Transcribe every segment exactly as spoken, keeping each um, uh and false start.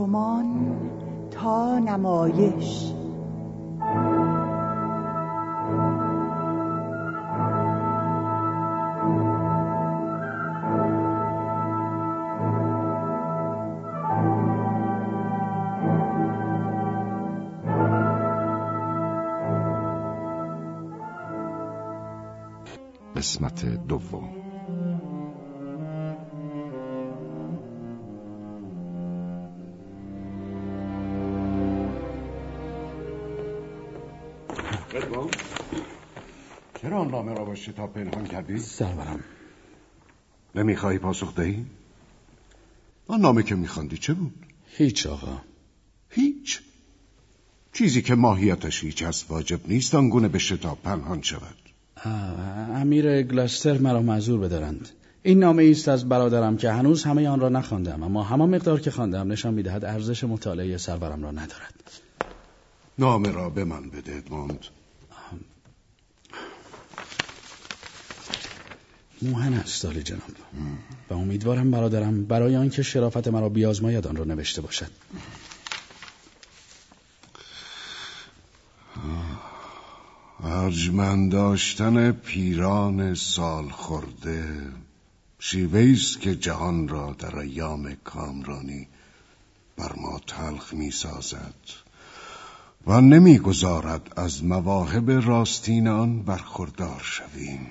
رمان تا نمایش. قسمت دوم. ادوان، چرا آن نامه را با شتاب پنهان کردی؟ سرورم، نمیخواهی پاسخ دهی؟ آن نامه که میخواندی چه بود؟ هیچ آقا. هیچ؟ چیزی که ماهیتش هیچ است واجب نیست آنگونه به شتاب پنهان شود. امیر گلستر مرا معذور بدارند. این نامه است از برادرم که هنوز همه آن را نخواندم، اما همان مقدار که خواندم نشان میدهد ارزش مطالعه سرورم را ندارد. نامه را به من بده ادموند. موهن است عالی جناب و امیدوارم برادرم برای آنکه شرافت مرا بیازماید آن را نوشته باشد. ارجمند داشتن پیران سال خورده شیوه‌ایست که جهان را در ایام کامرانی بر ما تلخ می سازد و نمی گذارد از مواهب راستین آن برخوردار شویم.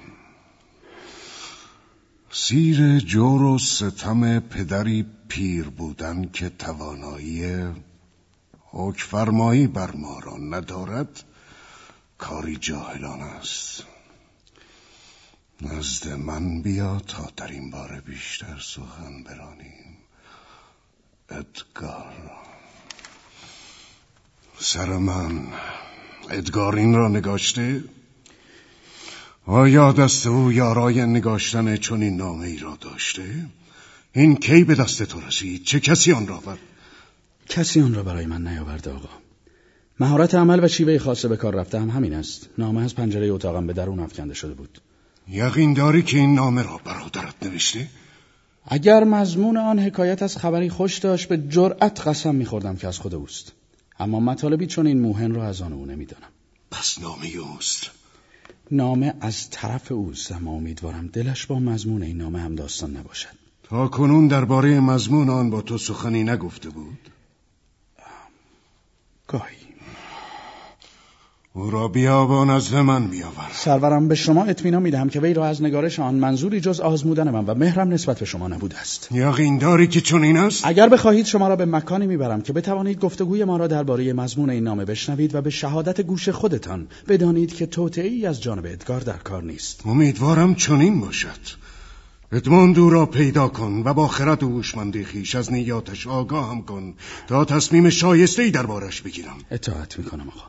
سیر جور و ستم پدری پیر بودن که توانایی حکمفرمایی بر ما را ندارد کاری جاهلان است. نزد من بیا تا در این باره بیشتر سخن برانیم. ادگار، سر من، ادگار این را نگاشته؟ آیا دست او یارای نگاشتن چون این نامه ای را داشته؟ این کی به دست تو رسید؟ چه کسی آن را برد؟ کسی آن را برای من نیاورده آقا. مهارت عمل و شیوه خاصه به کار رفته هم همین است. نامه از پنجره اتاقم به درون افکنده شده بود. یقین داری که این نامه را برادرت نوشته؟ اگر مضمون آن حکایت از خبری خوش داشت به جرأت قسم می‌خوردم که از خود اوست، اما مطالبی چون این موهن را از آن او نمی‌دانم. پس نامه اوست؟ نامه از طرف اوست، اما امیدوارم دلش با مضمون این نامه هم داستان نباشد. تا کنون درباره مضمون آن با تو سخنی نگفته بود؟ گاهی. او را بیابان از من بیاور. سرورم، به شما اطمینان میدهم که وی را از نگارش آن منظوری جز آزمودن من و مهرم نسبت به شما نبوده است. یقین داری که چون این است؟ اگر بخواهید شما را به مکانی میبرم که بتوانید گفتگوی ما را درباره مضمون این نامه بشنوید و به شهادت گوش خودتان بدانید که توطئه‌ای از جانب ادگار در کار نیست. امیدوارم چنین باشد. ادموند او را پیدا کن و با خرد و هوشمندی خویش از نیاتش آگاه هم کن تا تصمیم شایسته‌ای دربارش بگیرم. اطاعت میکنم آقا.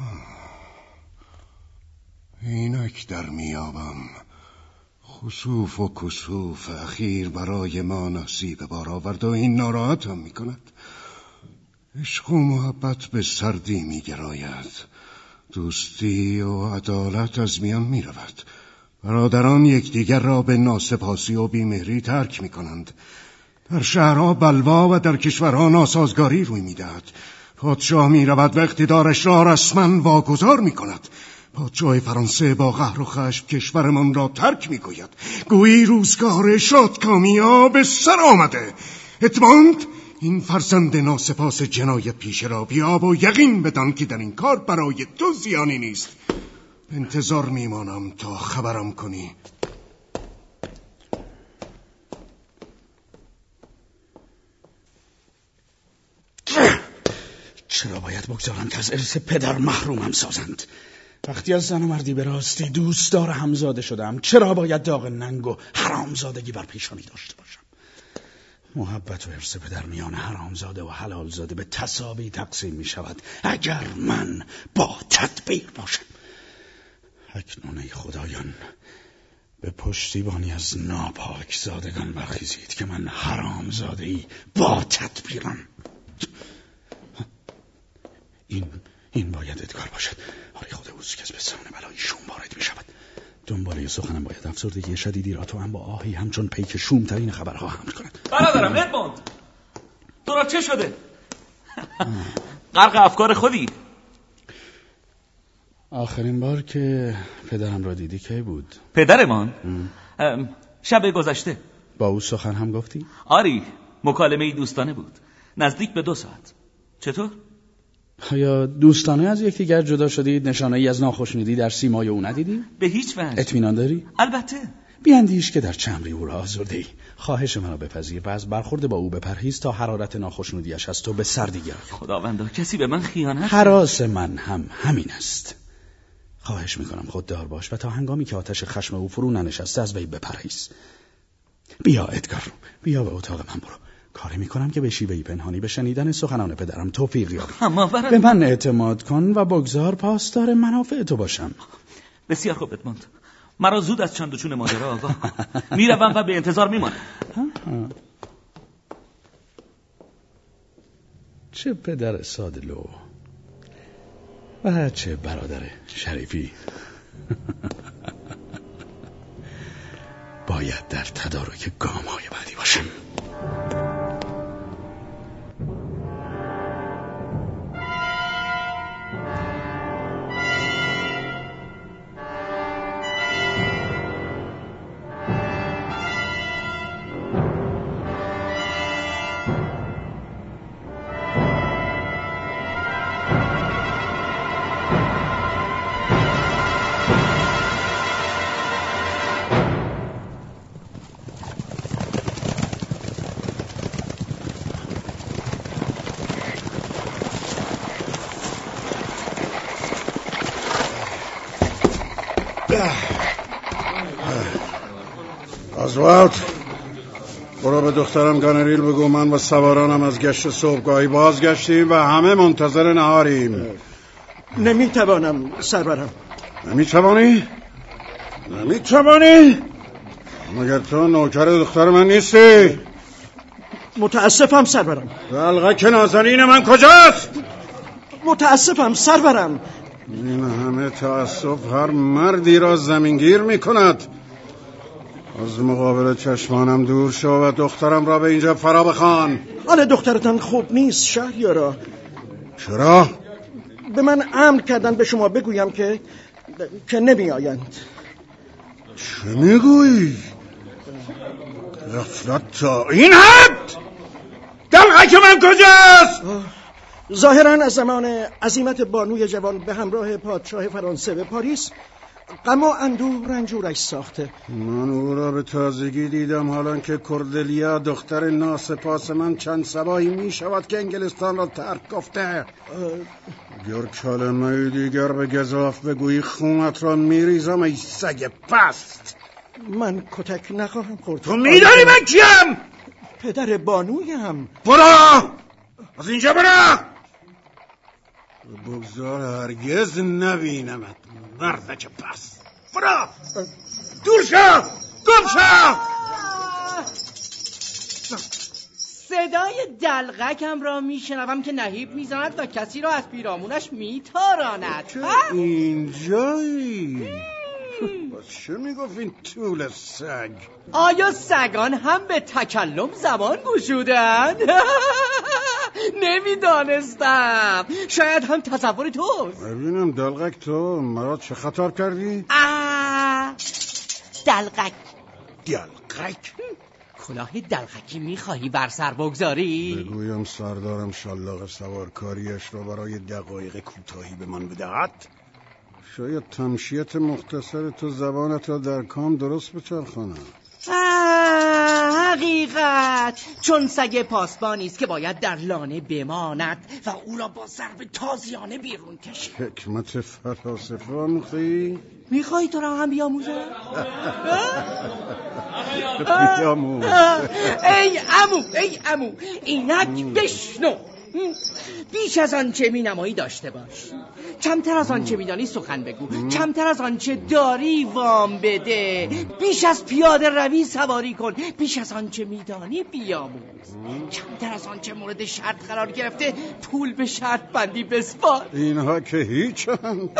اینک در میابم خسوف و کسوف اخیر برای ما نصیب بار آورد و این ناراحت هم میکند. عشق و محبت به سردی میگراید، دوستی و عدالت از میان میرود. برادران یکدیگر را به ناسپاسی و بیمهری ترک میکنند. در شهرها بلوا و در کشورها ناسازگاری روی میدهد. پادشاه میرود و اقتدارش را رسما واگذار میکند. پادشاه فرانسه با قهر و خشم کشورمان را ترک میگوید. گویی روزگار شادکامیا به سر آمده. ادموند، این فرزند ناسپاس جنایت پیشه را بیاب و یقین بدان که در این کار برای تو زیانی نیست. انتظار میمانم تا خبرم کنی. چرا باید بگذارم که از ارث پدر محرومم سازند؟ وقتی از زن و مردی به راستی دوستدار همزاده شدم، چرا باید داغ ننگ و حرامزادگی بر پیشانی داشته باشم؟ محبت و ارث پدر میان حرامزاده و حلالزاده به تساوی تقسیم می شود اگر من با تدبیر باشم. اکنون ای خدایان، به پشتیبانی از ناپاک زادگان برخیزید که من حرامزاده‌ای با تدبیرم. این این باید ادگار باشد. آری خدا اوست که از بسان بلای شوم وارد می شود. دنباله سخنم باید افسردگی شدیدی را تو هم با آهی همچون پیک شوم ترین خبرها حمل کند. برادرم ادموند، تو را چه شده؟ غرق افکار خودی. آخرین بار که پدرم را دیدی کی بود؟ پدرمان؟ شب گذشته. با او سخن هم گفتی؟ آری، مکالمه دوستانه بود، نزدیک به دو ساعت. چطور؟ آیا دوستانه از یکدیگر جدا شدید؟ نشانه ای از ناخشنودی در سیمای او ندیدی؟ به هیچ وجه. اطمینان داری؟ البته. بیاندیش که در چمری او را آزرده ای. خواهش منو بپذیر و از برخورد با او بپرهیز تا حرارت ناخشنودیش از تو به سردی گرفت. خداوندا، کسی به من خیانت؟ هراس من هم همین است. خواهش میکنم خوددار باش و تا هنگامی که آتش خشم او فرو ننشسته از وی بپرهیز. بیا ادگار، بیا به اتاق من برو. کاری میکنم که به شیوهی پنهانی به شنیدن سخنان پدرم توفیق یابی. اما برم... به من اعتماد کن و بگذار پاسدار منافع تو باشم. بسیار خوب ادموند، مرا زود از چند و چون ماجرا آگاه کن. میروم و به انتظار میمانم. چه پدر سادلو و چه برادر شریفی. باید در تدارک گام‌های بعدی باشم. آزوالد، برو به دخترم گانریل بگو من و سوارانم از گشت صبحگاهی بازگشتیم و همه منتظر نهاریم. نمیتوانم سرورم. نمیتوانی؟ نمیتوانی؟ مگر تو نوکر دختر من نیستی؟ متاسفم سرورم. دلغک نازنین من کجاست؟ متاسفم سرورم. این همه تأسف هر مردی را زمینگیر میکند. از مقابل چشمانم دور شو و دخترم را به اینجا فرا بخوان. حال دخترتان خوب نیست شهریارا. چرا؟ به من امر کردن به شما بگویم که که نمی آیند. چه میگویی؟ غفلت تا این حد؟ دلغک من کجاست؟ ظاهرا از زمان عزیمت بانوی جوان به همراه پادشاه فرانسه به پاریس غم و اندوه رنجورش ساخته. من او را به تازگی دیدم، حالا که کوردلیا دختر ناسپاس من چند صباحی می شود که انگلستان را ترک گفته. گر کلمه دیگر به گزاف بگویی خونت را می ریزم ای سگ پست. من کتک نخواهم خورد. تو می دانی من کیم؟ پدر بانویم. برو از اینجا برو. بگذار هرگز نبینمت مردک پس. برو دور شو، گم شو. صدای دلغکم را میشنوم که نهیب میزند و کسی را از پیرامونش میتاراند. اینجایی؟ باز چه میگفت این طول سگ؟ آیا سگان هم به تکلم زبان گشودند؟ نمیدانستم. شاید هم تصور توست. ببینم دلغک، تو مرا چه خطاب کردی؟ آه دلغک. دلغک؟ کلاه دلغکی میخواهی بر سر بگذاری؟ بگویم سردارم شلاق سوارکاریش را برای دقایق کوتاهی به من بدهد؟ شاید تمشیت مختصر تو زبانت را در کام درست بچرخاند. حقیقت چون سگ پاسبانی است که باید در لانه بماند و او را با ضرب تازیانه بیرون کشید. حکمت فلاسفه آموختی؟ میخوای تو را هم بیاموزم؟ بیاموز. ای عمو ای عمو اینک بشنو. بیش از آنچه می نمایی داشته باش. کمتر از آنچه می دانی سخن بگو. کمتر از آنچه داری وام بده. بیش از پیاده روی سواری کن. بیش از آنچه می دانی بیاموز. کمتر از آنچه مورد شرط قرار گرفته پول به شرط بندی بسپار. اینها که هیچند.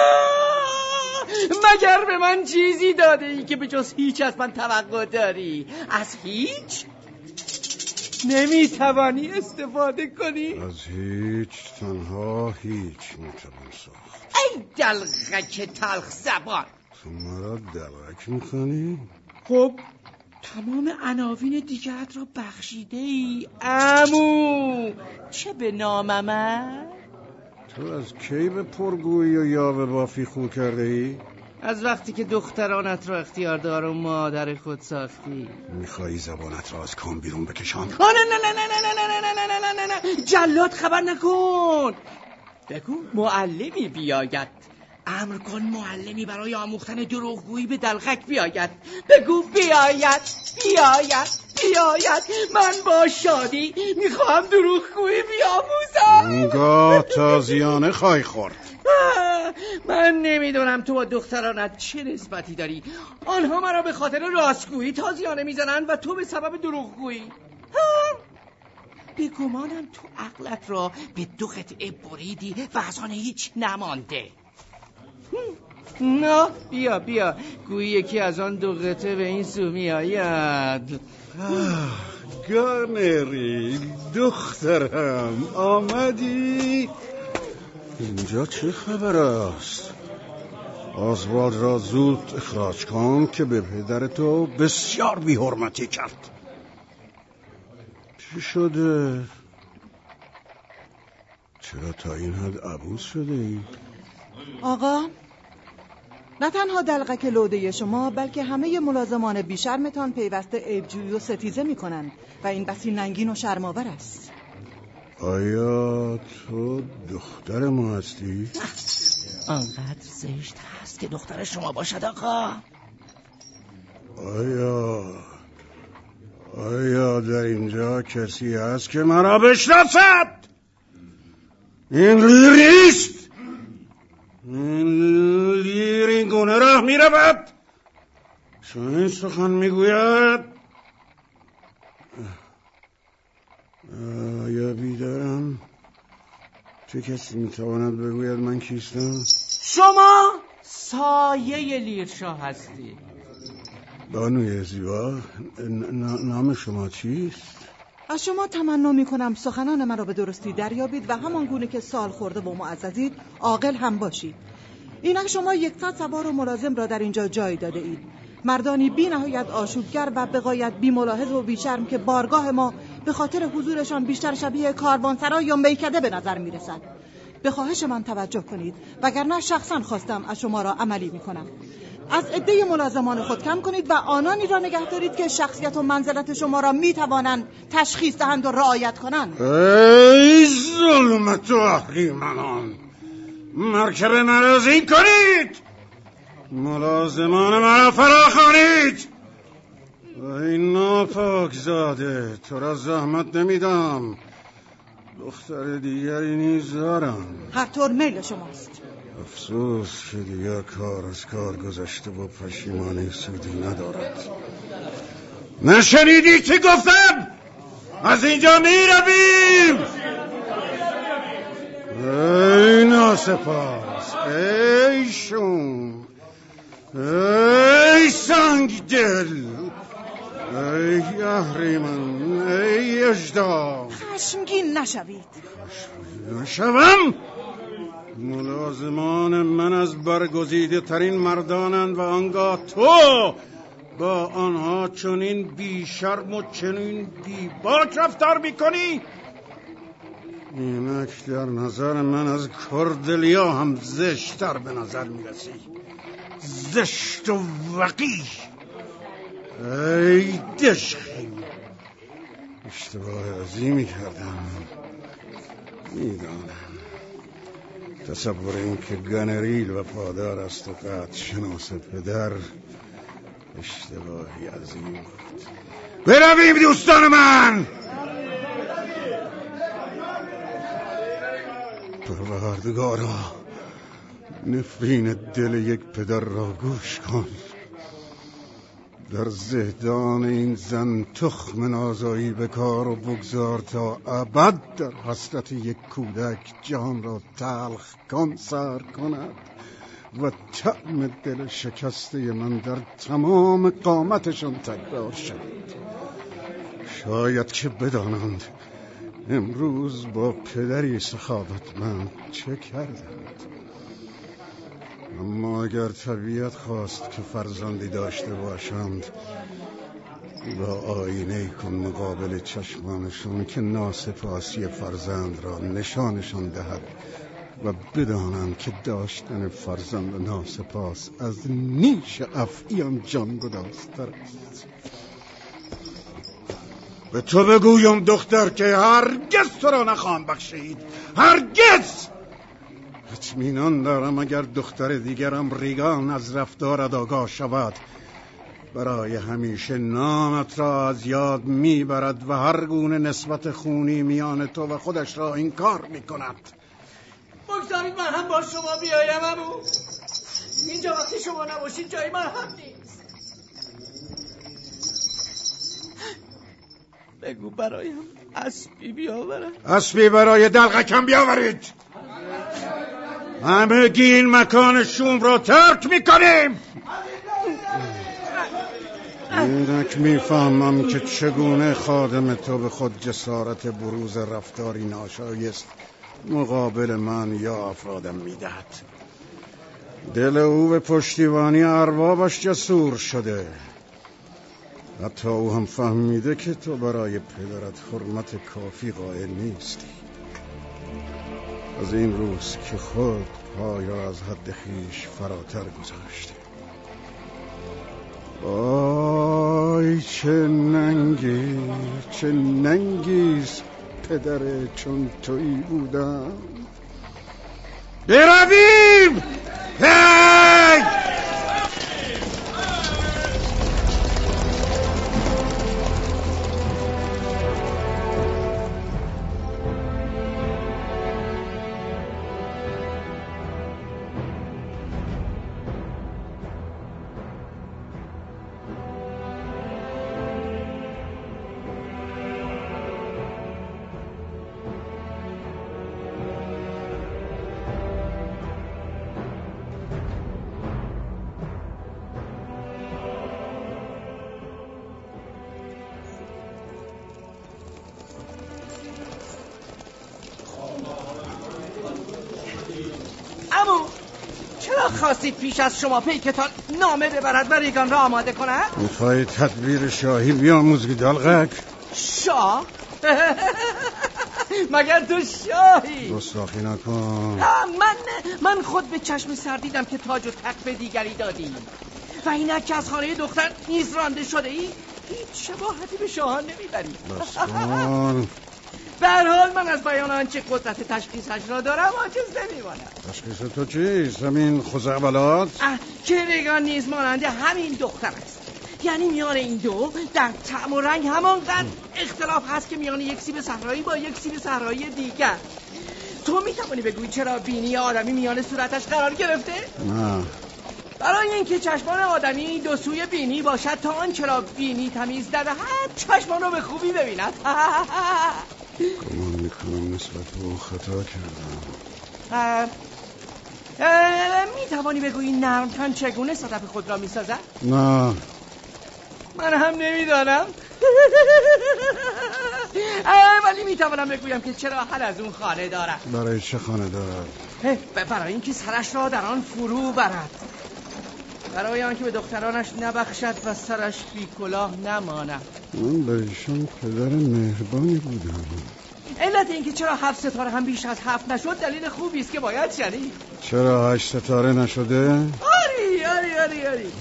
مگر به من چیزی داده ای که به جز هیچ از من توقع داری؟ از هیچ؟ نمیتوانی استفاده کنی؟ از هیچ تنها هیچ میتوان ساخت. ای دلغک تلخ زبان، تو مرا دلغک میکنی؟ خب تمام عناوین دیگرت را بخشیده ای عمو، چه به نامم؟ تو از کی به پرگویی و یا به بافی خو کرده ای؟ از وقتی که دخترانت را اختیاردار و مادر خود ساختی. میخوایی زبانت را از کام بیرون بکشم؟ نه نه نه نه نه نه نه نه نه نه نه نه جلاد خبر نکن. بگو معلمی بیاید، امر کن معلمی برای آموختن دروغگویی به دلغک بیاید. بگو بیاید بیاید بیاید، من با شادی میخوام دروغگویی بیاموزم. انگاه تازیانه خواهی خورد. من نمیدونم تو با دخترانت چه نسبتی داری. آنها مرا به خاطر راستگویی تازیانه میزنن و تو به سبب دروغگویی. به گمانم تو عقلت را به دو قطعه بریدی و از آن هیچ نمانده. نه بیا بیا، گویی یکی از آن دو قطعه به این سو می آید. گانری دخترم آمدی؟ اینجا چه خبر است؟ آزوالد را زود اخراج کن که به پدر تو بسیار بی حرمتی کرد. چی شده؟ چرا تا این حد عبوس شده ای؟ آقا، نه تنها دلغک لوده شما بلکه همه ملازمان بیشرمتان پیوسته عیبجویی و ستیزه میکنن و این بسی ننگین و شرم‌آور است. آیا تو دختر ما هستی؟ آنقدر زشت هست که دختر شما باشد آقا. آیا آیا در اینجا کسی هست که مرا بشناسد؟ این لیریست، این لیر این گونه راه می رود، چون این سخن می گوید. آیا بیدارم؟ چه کسی می تواند بگوید من کیستم؟ شما سایه لیرشاه هستی. بانوی زیبا، نام شما چیست؟ از شما تمنا میکنم سخنان من را به درستی دریابید و همان گونه که سال خورده و معززید عاقل هم باشید. اینک شما یکصد سوار و ملازم را در اینجا جای داده اید، مردانی بی نهایت آشوبگر و بغایت بی ملاحظ و بی شرم که بارگاه ما به خاطر حضورشان بیشتر شبیه کاروانسرای یا میکده به نظر میرسد. به خواهش من توجه کنید وگرنه شخصا خواستم از شما را عملی میکنم. از عده ملازمان خود کم کنید و آنانی را نگه دارید که شخصیت و منزلت شما را میتوانند تشخیص دهند و رعایت کنند. ای ظلمت و اهریمنان، مرکب مرازی کنید، ملازمان مرا فراخوانید. ای ناپاک زاده، تو را زحمت نمیدم، دختر دیگری نیز دارم. هر طور میل شماست. افسوس که دیگر کار از کار گذشته و پشیمانی سودی ندارد. نشنیدی چه گفتم؟ از اینجا می رویم. ای ناسپاس، ای شوم، ای سنگ دل، ای اهریمن، ای اژدها. خشمگین نشوید. نشوم؟ ملازمان من از برگزیده ترین مردانند و آنگاه تو با آنها چنین بی شرم و چنین بی باک رفتار میکنی؟ اینک در نظر من از کردلیا هم زشتر به نظر میرسی. زشت و وقیح. ای دشخی، اشتباه عظیمی کردم، میدانم. تصور این که گانریل و پادار است و قطع شناس پدر اشتباهی عظیم بود. برویم دوستان من. پروردگارا، نفرین دل یک پدر را گوش کن. در زهدان این زن تخم نازایی بکار و بگذار تا ابد در حسرت یک کودک جان را تلخ کن سر کند و طعم دل شکسته من در تمام قامتشان تکرار شد. شاید که بدانند امروز با پدری سخاوتمند چه کردند. اما اگر طبیعت خواست که فرزندی داشته باشند، با آینه کن مقابل چشمانشون که ناسپاسی فرزند را نشانشان دهد و بدانند که داشتن فرزند ناسپاس از نیش افعیم جانگدازتر است. به تو بگویم دختر که هرگز تو را نخواهم بخشید، هرگز. اطمینان دارم اگر دختر دیگرم ریگان از رفتارت آگاه شود، برای همیشه نامت را از یاد میبرد و هر گونه نسبت خونی میان تو و خودش را انکار میکند. بگذارید من هم با شما بیایم عمو. اینجا وقتی شما نباشید جای من هم نیست. بگو برایم اسبی بیاورم. اسبی برای دلقکم بیاورید. همگی این مکان شوم را ترک میکنیم. اینک میفهمم که چگونه خادم تو به خود جسارت بروز رفتاری ناشایست مقابل من یا افرادم میدهد. دل او به پشتیبانی اربابش جسور شده. حتی او هم فهمیده که تو برای پدرت حرمت کافی قائل نیستی. از این روز که خود پای را از حد خویش فراتر گذاشتی. آی چه ننگی چه ننگیست پدر چون تویی بودم. برویم. هی خواستید پیش از شما پیکتان نامه ببرد و ریگان را آماده کند؟ میخوایی تدبیر شاهی بیاموزی دلغک؟ شاه؟ مگر تو شاهی؟ گستاخی نکن. من من خود به چشم سر دیدم که تاج و تخت به دیگری دادی و اینک که از خانه دختر نیز رانده شده ای، هیچ شباهتی به شاهان نمیبری. بس کن. به هر حال من از بیان آنچه قدرت تشخیصش را دارم عاجز نمیمانم. تشخیص تو چیست؟ همین خزعبلات؟ که ریگان نیز ماننده همین دختر است. یعنی میان این دو در طعم و رنگ همانقدر اختلاف هست که میان یک سیب صحرایی با یک سیب صحرایی دیگر. تو میتوانی بگویی چرا بینی آدمی میان صورتش قرار گرفته؟ نه. برای اینکه چشمان آدمی دو سوی بینی باشد تا آن چرا بینی تمیز ندهد چشمان رو به خوبی ببیند. گمان میکنم نسبت به او خطا کردم. میتوانی بگویی نرمتن چگونه صدف خود را میسازد؟ نه. من هم نمیدانم. ولی میتوانم بگویم که چرا حل از اون خانه دارد. برای چه خانه دارد؟ برای اینکه سرش را در آن فرو برد، برای آنکه به دخترانش نبخشد و سرش بی کلاه نماند. من به ایشان پدر مهربانی بودم. علت اینکه چرا هفت ستاره هم بیش از هفت نشد دلیل خوبی است که باید شنید. چرا هشت ستاره نشده؟ آری آری آری آری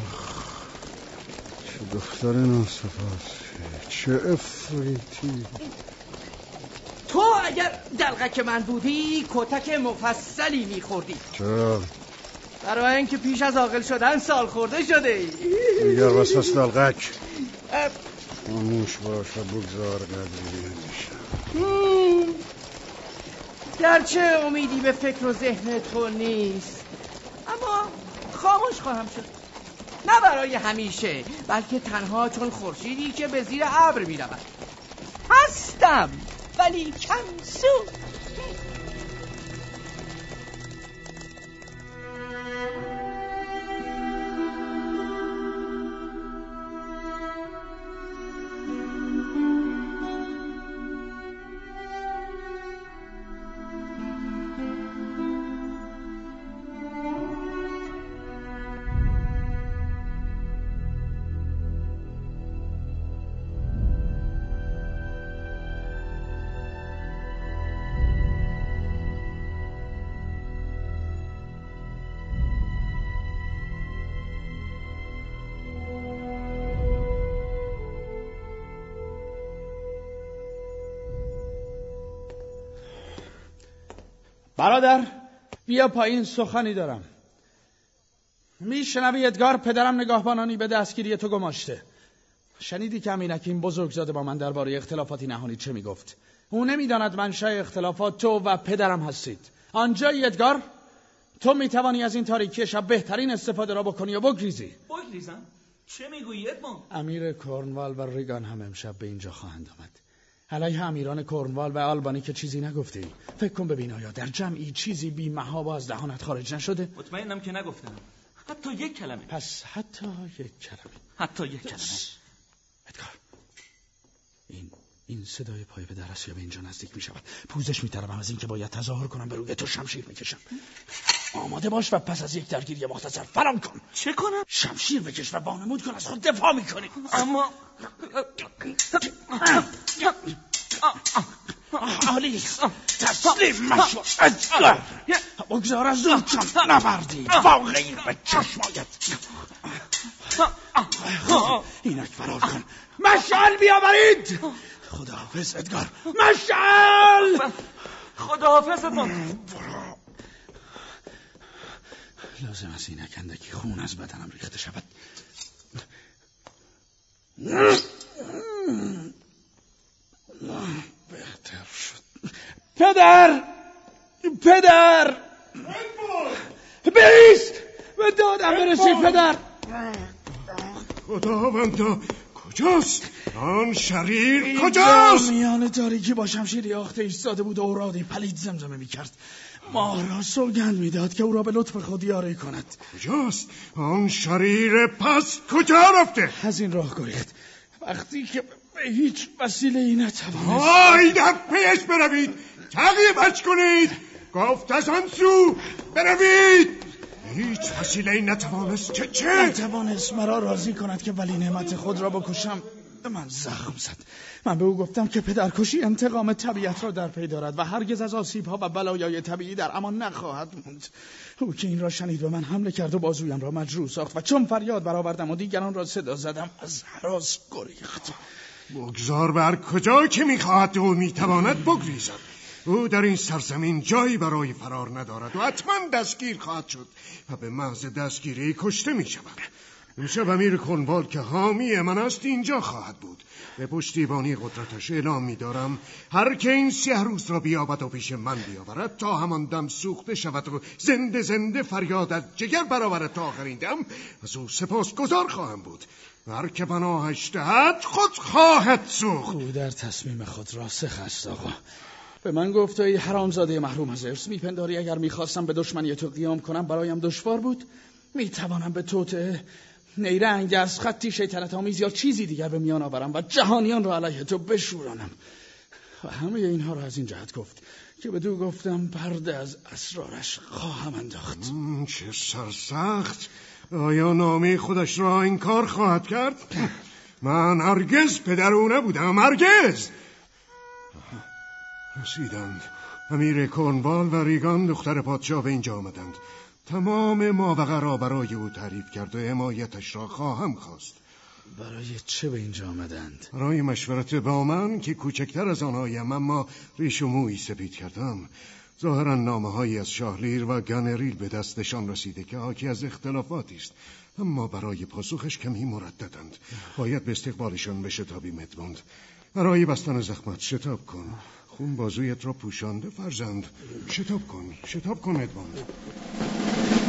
چه دختر ناسپاسی، چه افریتی. تو اگر دلغک من بودی کتک مفصلی میخوردی. چرا؟ برای اینکه پیش از عاقل شدن سال خورده شده ای. دیگر وسوس دلغک. خاموش باش و بگذار قدری نمیشه. گرچه امیدی به فکر و ذهن تو نیست، اما خاموش خواهم شد. نه برای همیشه، بلکه تنها چون خورشیدی که به زیر ابر می رود. هستم ولی کم سود. برادر بیا پایین، سخنی دارم. میشنوی ادگار؟ پدرم نگاهبانانی به دستگیری تو گماشته. شنیدی که امینک این بزرگزاده با من درباره اختلافاتی نهانی چه میگفت؟ او نمیداند منشأ اختلافات تو و پدرم هستید. آنجایی ادگار؟ تو میتوانی از این تاریکی شب بهترین استفاده را بکنی و بگریزی. بگریزم؟ چه میگویی ادموند؟ امیر کورنوال و ریگان هم امشب به اینجا خواهند آمد. علیه امیران کورنوال و آلبانی که چیزی نگفتی. فکر کن ببین آیا در جمعی چیزی بی محابا از دهانت خارج نشده؟ مطمئنم که نگفتم. حتی یک کلمه. پس حتی یک کلمه. حتی یک کلمه. ادگار، این این صدای پای پدر است یا به اینجا نزدیک می شود. پوزش می طلبم از این که باید تظاهر کنم به روی تو شمشیر می کشم. آماده باش و پس از یک درگیری مختصر فرار کن. چه کنم؟ شمشیر بکش و وانمود کن از خود دفاع می کنی. اما آلیس تسلیم مشو ادگار. بگذار از اون چون نبردی واقعی به چشمایت. اینک فرار کن. مشعل بیاورید. خداحافظ ادگار. مشعل. خداحافظ ادموند. لازم است اینک اندکی خون از بدنم ریخته شود. بهتر شد. پدر پدر بیست به دادم برسی پدر. خداوندا کجاست؟ آن شریر کجاست؟ میان تاریکی با شمشیر یاخته ایستاده بود و اورادی پلید زمزمه میکرد. ما را سوگند میداد که او را به لطف خود یاری کند. کجاست؟ آن شریر پس کجا رفته؟ از این راه گریخت وقتی که به هیچ وسیله ای نتوانست. آی در پیش بروید، تعقیبش کنید. گفت از آن سو بروید. هیچ وسیله ای نتوانست. چه چه؟ نتوانست مرا راضی کند که ولی نعمت خود را بکشم. به من زخم زد. من به او گفتم که پدرکشی انتقام طبیعت را در پی دارد و هرگز از آسیب‌ها و بلایای طبیعی در امان نخواهد موند. او که این را شنید به من حمله کرد و بازویم را مجروح ساخت و چون فریاد برآوردم و دیگران را صدا زدم از هراس گریخت. بگذار بر کجا که میخواهد او میتواند بگریزد. او در این سرزمین جایی برای فرار ندارد و حتما دستگیر خواهد شد و به محض دستگیری کشته می شود. امشب امیر کورنوال که حامی من است اینجا خواهد بود. به پشتیبانی قدرتش اعلام می دارم هر که این سیه روز را بیابد و پیش من بیاورد تا همان دم سوخته شود و زنده زنده فریاد از جگر برآورد تا آخرین دم از او سپاس گزار خواهم بود. هر که پناهش دهد خود خواهد سوخت. او در تصمیم خود راسخ است آقا. به من گفت ای حرامزاده محروم از ارث میپنداری اگر میخواستم به دشمنی تو قیام کنم برایم دشوار بود؟ میتوانم به توطئه، نیرنگ از خطی شیطنت آمیز یا چیزی دیگر به میان آورم و جهانیان را علیه تو بشورانم. و همه اینها را از این جهت گفت که بدو گفتم پرده از اسرارش خواهم انداخت. چه سرسخت. آیا نامه خودش را این کار خواهد کرد؟ من هرگز پدر او نبودم، هرگز. رسیدند. امیر کورنوال و ریگان دختر پادشاه به اینجا آمدند. تمام ماوقع را برای او تعریف کرد و حمایتش را خواهم خواست. برای چه به اینجا آمدند؟ برای مشورت با من که کوچکتر از آنهایم اما ریش و مویی سپید کردم. ظاهرا نامه‌هایی از شاهلیر و گانریل به دستشان رسیده که حاکی از اختلافاتی است، اما برای پاسخش کمی مرددند. باید به استقبالشان بشتابیم ادموند. برای بستن زخمت شتاب کن. خون بازویت را پوشانده فرزند. شتاب کن، شتاب کن ادموند.